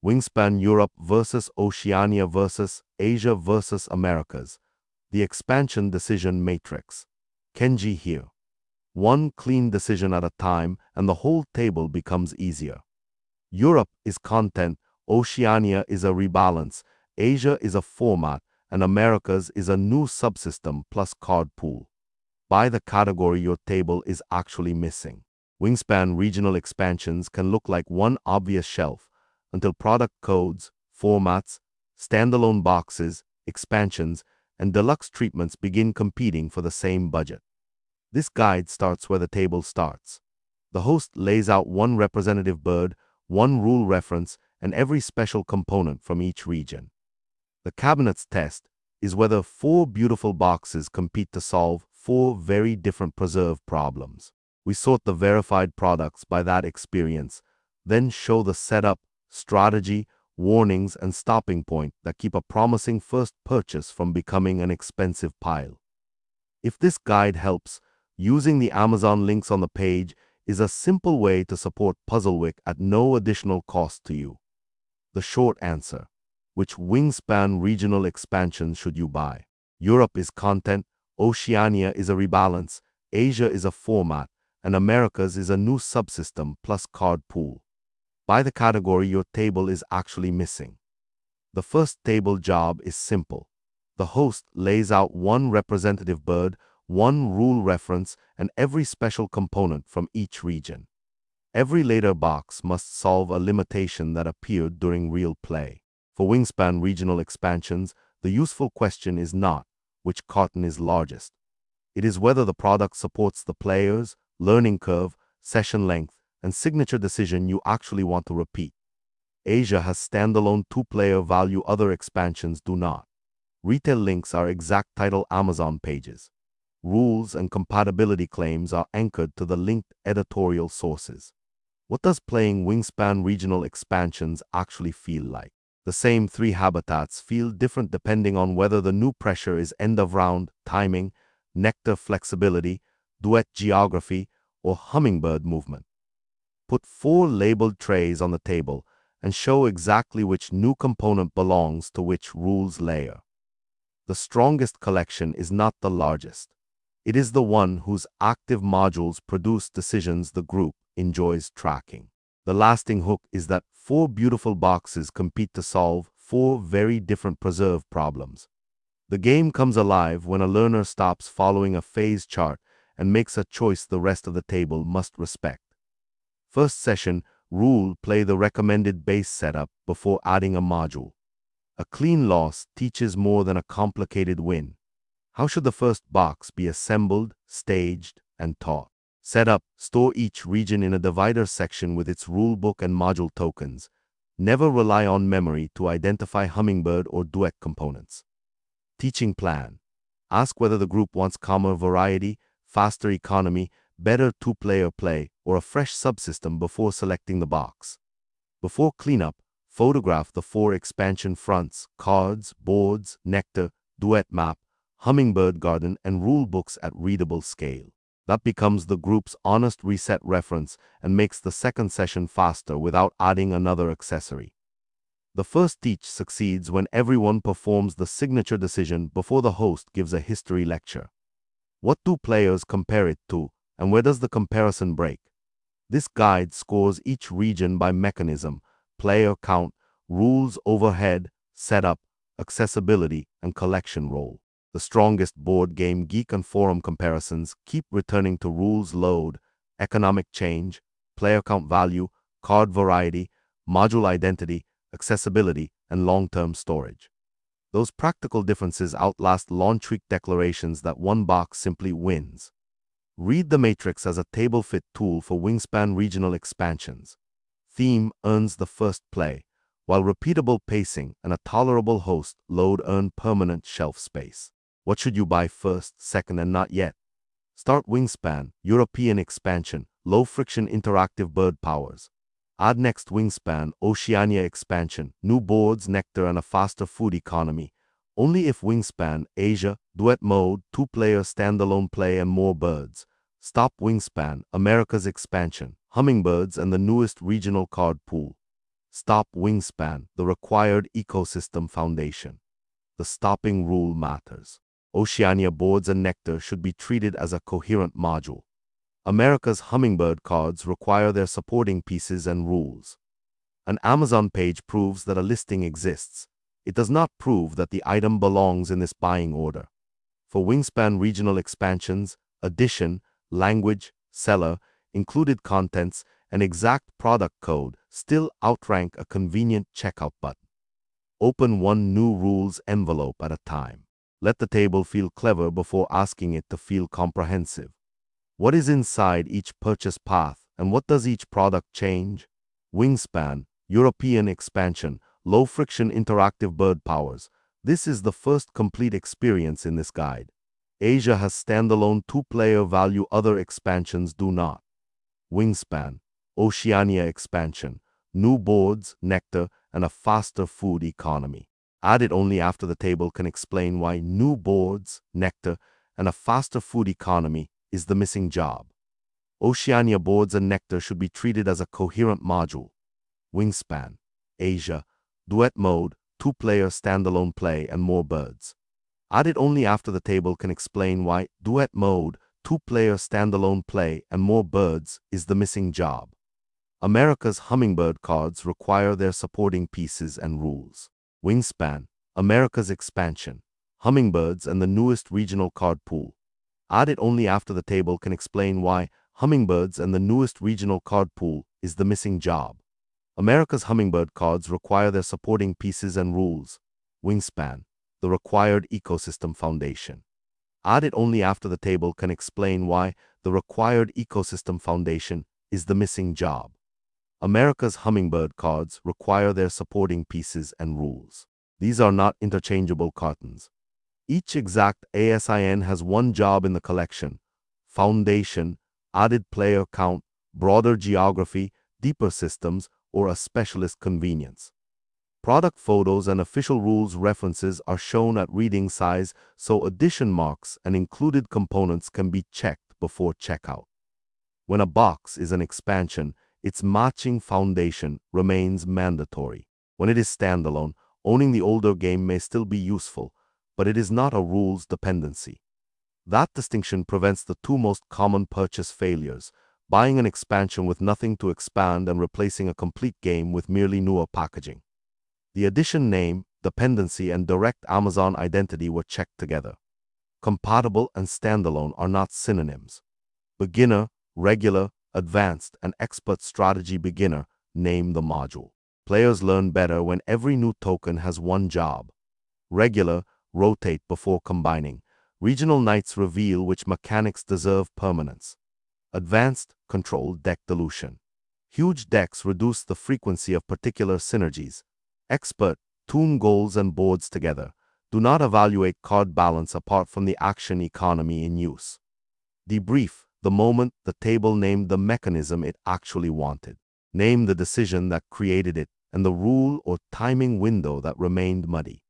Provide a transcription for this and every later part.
Wingspan Europe versus Oceania versus Asia versus Americas. The expansion decision matrix. Kenji here. One clean decision at a time and the whole table becomes easier. Europe is content, Oceania is a rebalance, Asia is a format, and Americas is a new subsystem plus card pool. By the category your table is actually missing. Wingspan regional expansions can look like one obvious shelf until product codes, formats, standalone boxes, expansions, and deluxe treatments begin competing for the same budget. This guide starts where the table starts. The host lays out one representative bird, one rule reference, and every special component from each region. The cabinets test is whether 4 beautiful boxes compete to solve 4 very different preserve problems. We sort the verified products by that experience, then show the setup, strategy, warnings, and stopping point that keep a promising first purchase from becoming an expensive pile. If this guide helps, using the Amazon links on the page is a simple way to support Puzzlewick at no additional cost to you. The short answer: which Wingspan regional expansion should you buy? Europe is content, Oceania is a rebalance, Asia is a format, and Americas is a new subsystem plus card pool. By the category your table is actually missing. The first table job is simple. The host lays out one representative bird, one rule reference, and every special component from each region. Every later box must solve a limitation that appeared during real play. For Wingspan regional expansions, the useful question is not which carton is largest. It is whether the product supports the players, learning curve, session length, and signature decision you actually want to repeat. Asia has standalone 2-player value, other expansions do not. Retail links are exact title Amazon pages. Rules and compatibility claims are anchored to the linked editorial sources. What does playing Wingspan regional expansions actually feel like? The same 3 habitats feel different depending on whether the new pressure is end of round, timing, nectar flexibility, duet geography, or hummingbird movement. Put 4 labeled trays on the table and show exactly which new component belongs to which rules layer. The strongest collection is not the largest. It is the one whose active modules produce decisions the group enjoys tracking. The lasting hook is that 4 beautiful boxes compete to solve 4 very different preserve problems. The game comes alive when a learner stops following a phase chart and makes a choice the rest of the table must respect. First session, rule play the recommended base setup before adding a module. A clean loss teaches more than a complicated win. How should the first box be assembled, staged, and taught? Setup: store each region in a divider section with its rulebook and module tokens. Never rely on memory to identify hummingbird or duet components. Teaching plan: ask whether the group wants calmer variety, faster economy, better 2-player play, or a fresh subsystem before selecting the box. Before cleanup, photograph the 4 expansion fronts, cards, boards, nectar, duet map, hummingbird garden, and rulebooks at readable scale. That becomes the group's honest reset reference and makes the second session faster without adding another accessory. The first teach succeeds when everyone performs the signature decision before the host gives a history lecture. What do players compare it to, and where does the comparison break? This guide scores each region by mechanism, player count, rules overhead, setup, accessibility, and collection role. The strongest board game geek and forum comparisons keep returning to rules load, economic change, player count value, card variety, module identity, accessibility, and long-term storage. Those practical differences outlast launch week declarations that one box simply wins. Read the matrix as a table fit tool for Wingspan regional expansions. Theme earns the first play, while repeatable pacing and a tolerable host load earn permanent shelf space. What should you buy first, second, and not yet? Start Wingspan, European expansion, low-friction interactive bird powers. Add next Wingspan, Oceania expansion, new boards, nectar, and a faster food economy. Only if Wingspan, Asia, duet mode, 2-player standalone play, and more birds. Stop Wingspan, America's expansion, hummingbirds, and the newest regional card pool. Stop wingspan, the required ecosystem foundation. The stopping rule matters. Oceania boards and nectar should be treated as a coherent module. America's hummingbird cards require their supporting pieces and rules. An Amazon page proves that a listing exists. It does not prove that the item belongs in this buying order. For Wingspan regional expansions, addition, language, seller, included contents, and exact product code still outrank a convenient checkout button. Open one new rules envelope at a time. Let the table feel clever before asking it to feel comprehensive. What is inside each purchase path, and what does each product change? Wingspan, European expansion, low-friction interactive bird powers. This is the first complete experience in this guide. Asia has standalone two-player value, other expansions do not. Wingspan, Oceania expansion, new boards, nectar, and a faster food economy. Add it only after the table can explain why new boards, nectar, and a faster food economy is the missing job. Oceania boards and nectar should be treated as a coherent module. Wingspan, Asia, duet mode, two-player standalone play, and more birds. Add it only after the table can explain why duet mode, two-player standalone play, and more birds is the missing job. America's hummingbird cards require their supporting pieces and rules. Wingspan, America's expansion, hummingbirds, and the newest regional card pool. Add it only after the table can explain why hummingbirds and the newest regional card pool is the missing job. America's hummingbird cards require their supporting pieces and rules. Wingspan, the required ecosystem foundation. Add it only after the table can explain why the required ecosystem foundation is the missing job. America's hummingbird cards require their supporting pieces and rules. These are not interchangeable cartons. Each exact ASIN has one job in the collection: foundation, added player count, broader geography, deeper systems, or a specialist convenience. Product photos and official rules references are shown at reading size, so addition marks and included components can be checked before checkout. When a box is an expansion, its matching foundation remains mandatory. When it is standalone, owning the older game may still be useful, but it is not a rules dependency. That distinction prevents the two most common purchase failures: buying an expansion with nothing to expand and replacing a complete game with merely newer packaging. The addition name, dependency, and direct Amazon identity were checked together. Compatible and standalone are not synonyms. Beginner, regular, advanced, and expert strategy. Beginner, name the module. Players learn better when every new token has one job. Regular, rotate before combining. Regional nights reveal which mechanics deserve permanence. Advanced, control deck dilution. Huge decks reduce the frequency of particular synergies. Expert, tune goals and boards together. Do not evaluate card balance apart from the action economy in use. Debrief, the moment the table named the mechanism it actually wanted. Name the decision that created it and the rule or timing window that remained muddy.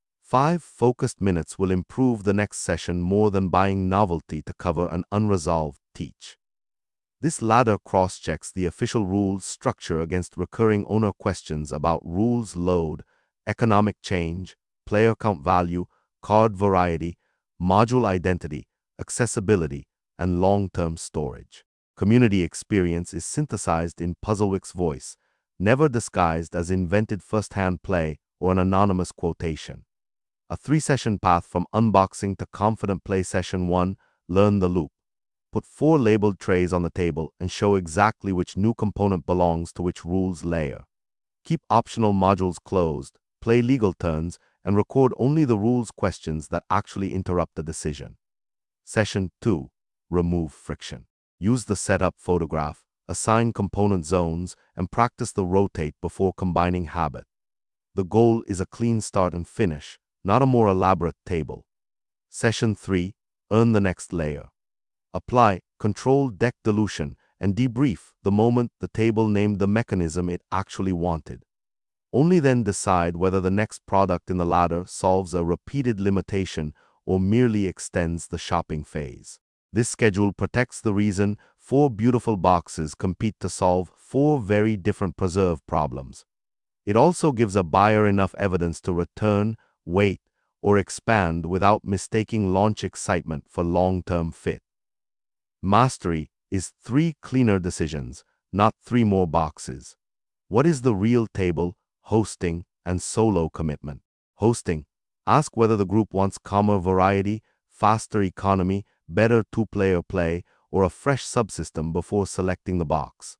5 focused minutes will improve the next session more than buying novelty to cover an unresolved teach. This ladder cross-checks the official rules structure against recurring owner questions about rules load, economic change, player count value, card variety, module identity, accessibility, and long-term storage. Community experience is synthesized in Puzzlewick's voice, never disguised as invented first-hand play or an anonymous quotation. A 3-session path from unboxing to confident play. Session 1, learn the loop. Put 4 labeled trays on the table and show exactly which new component belongs to which rules layer. Keep optional modules closed, play legal turns, and record only the rules questions that actually interrupt the decision. Session 2, remove friction. Use the setup photograph, assign component zones, and practice the rotate before combining habit. The goal is a clean start and finish, not a more elaborate table. Session 3, earn the next layer. Apply, control deck dilution, and debrief the moment the table named the mechanism it actually wanted. Only then decide whether the next product in the ladder solves a repeated limitation or merely extends the shopping phase. This schedule protects the reason 4 beautiful boxes compete to solve 4 very different preserve problems. It also gives a buyer enough evidence to return, wait, or expand without mistaking launch excitement for long-term fit. Mastery is 3 cleaner decisions, not 3 more boxes. What is the real table, hosting, and solo commitment? Hosting. Ask whether the group wants calmer variety, faster economy, better two-player play, or a fresh subsystem before selecting the box.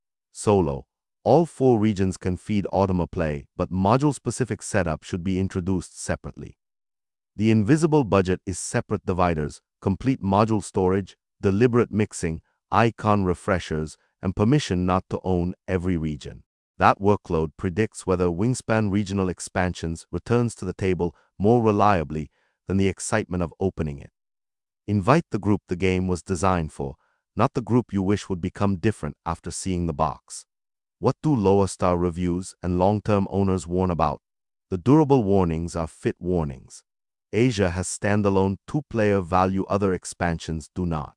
Solo. All 4 regions can feed Automa Play, but module-specific setup should be introduced separately. The invisible budget is separate dividers, complete module storage, deliberate mixing, icon refreshers, and permission not to own every region. That workload predicts whether Wingspan Regional Expansions returns to the table more reliably than the excitement of opening it. Invite the group the game was designed for, not the group you wish would become different after seeing the box. What do lower star reviews and long-term owners warn about? The durable warnings are fit warnings. Asia has standalone 2-player value, other expansions do not.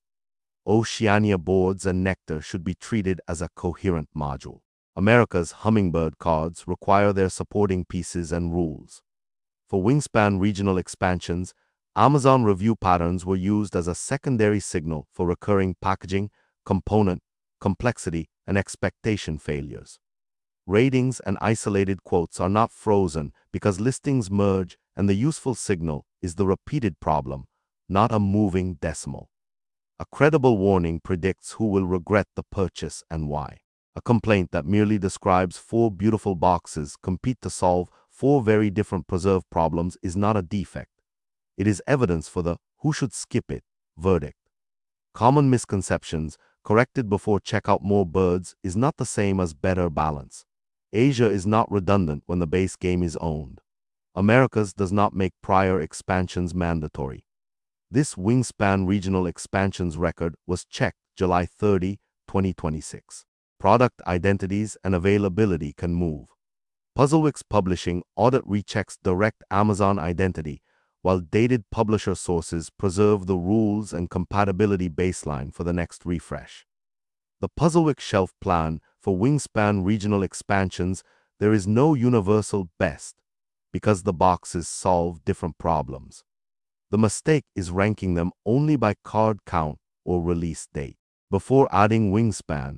Oceania boards and Nectar should be treated as a coherent module. America's Hummingbird cards require their supporting pieces and rules. For Wingspan Regional Expansions, Amazon review patterns were used as a secondary signal for recurring packaging, component, complexity, and expectation failures. Ratings and isolated quotes are not frozen because listings merge, and the useful signal is the repeated problem, not a moving decimal. A credible warning predicts who will regret the purchase and why. A complaint that merely describes 4 beautiful boxes compete to solve 4 very different preserve problems is not a defect. It is evidence for the "who should skip it" verdict. Common misconceptions, corrected before checkout. More birds is not the same as better balance. Asia is not redundant when the base game is owned. Americas does not make prior expansions mandatory. This Wingspan Regional Expansions record was checked July 30, 2026. Product identities and availability can move. Puzzlewix Publishing audit rechecks direct Amazon identity, while dated publisher sources preserve the rules and compatibility baseline for the next refresh. The Puzzlewix shelf plan for Wingspan Regional Expansions. There is no universal best, because the boxes solve different problems. The mistake is ranking them only by card count or release date. Before adding Wingspan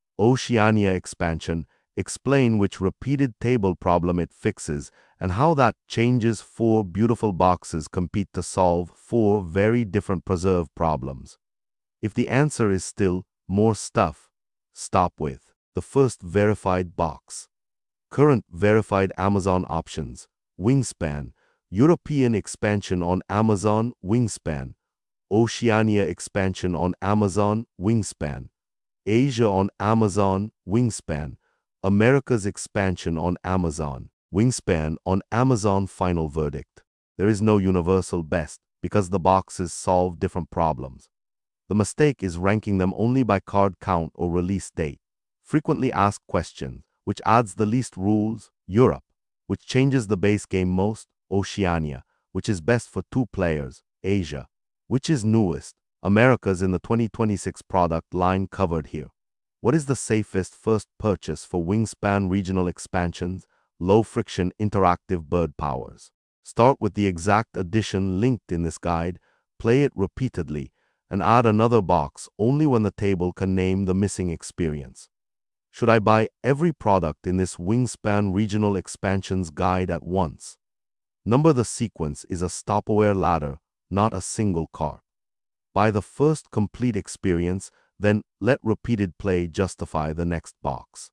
Oceania expansion, explain which repeated table problem it fixes and how that changes 4 beautiful boxes compete to solve 4 very different preserve problems. If the answer is still more stuff, stop with the first verified box. Current verified Amazon options: Wingspan, European expansion on Amazon, Wingspan, Oceania expansion on Amazon, Wingspan, Asia on Amazon, Wingspan, America's expansion on Amazon, Wingspan on Amazon. Final verdict: there is no universal best because the boxes solve different problems. The mistake is ranking them only by card count or release date. Frequently asked questions: which adds the least rules? Europe. Which changes the base game most? Oceania. Which is best for 2 players? Asia. Which is newest? America's in the 2026 product line covered here. What is the safest first purchase for Wingspan Regional Expansions? Low-friction interactive bird powers. Start with the exact addition linked in this guide, play it repeatedly, and add another box only when the table can name the missing experience. Should I buy every product in this Wingspan Regional Expansions guide at once? Number the sequence is a stop-aware ladder, not a single cart. Buy the first complete experience, then let repeated play justify the next box.